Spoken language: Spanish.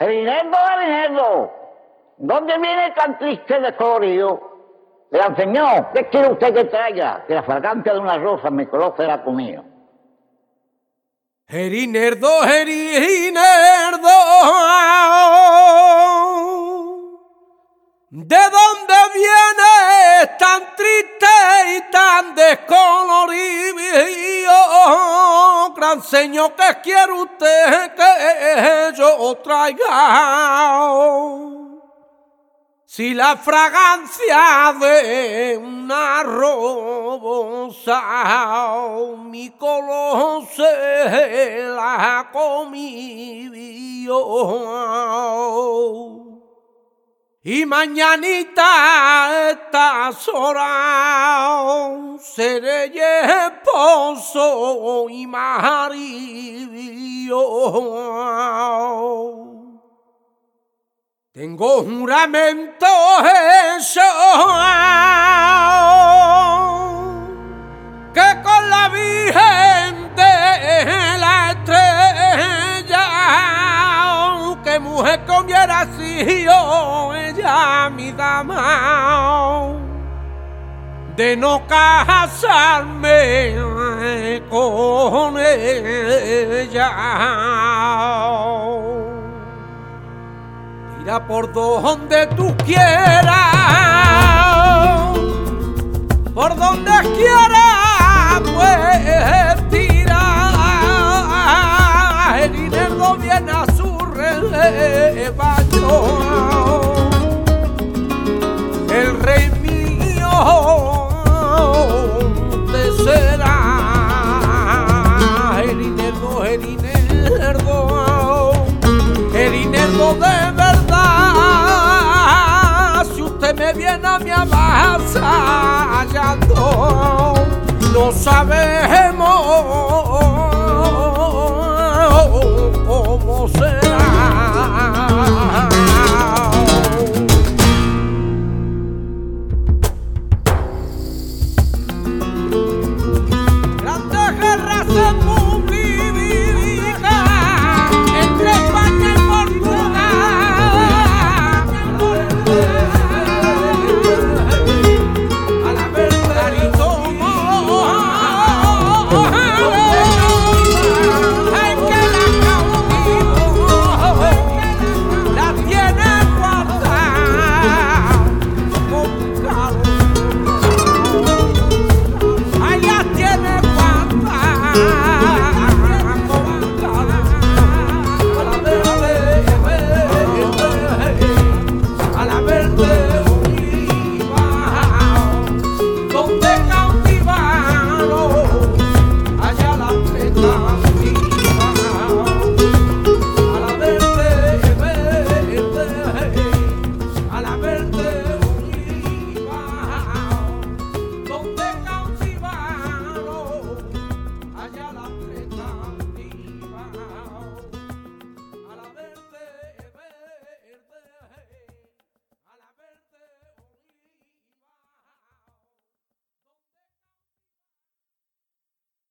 Heriberto, ¿dónde viene tan triste descolorido? Gran señor, ¿qué quiere usted que traiga? Que la fragancia de una rosa me coloque la comida. Heriberto, ¿de dónde viene tan triste y tan descolorido? Gran señor, ¿qué quiere usted que yo traiga? Si la fragancia de una rosa mi color se la comió. Y mañanita estas horas seré esposo y marido. Tengo juramento hecho que con la Virgen de la Estrella, que mujer comiera sido ella mi dama, de no casarme con ella. Tira por donde tú quieras, por donde quieras, pues tira. El dinero viene a su rebaño, el rey mío te será. El dinero de verdad, si usted me viene a mi avasallando, no sabemos cómo se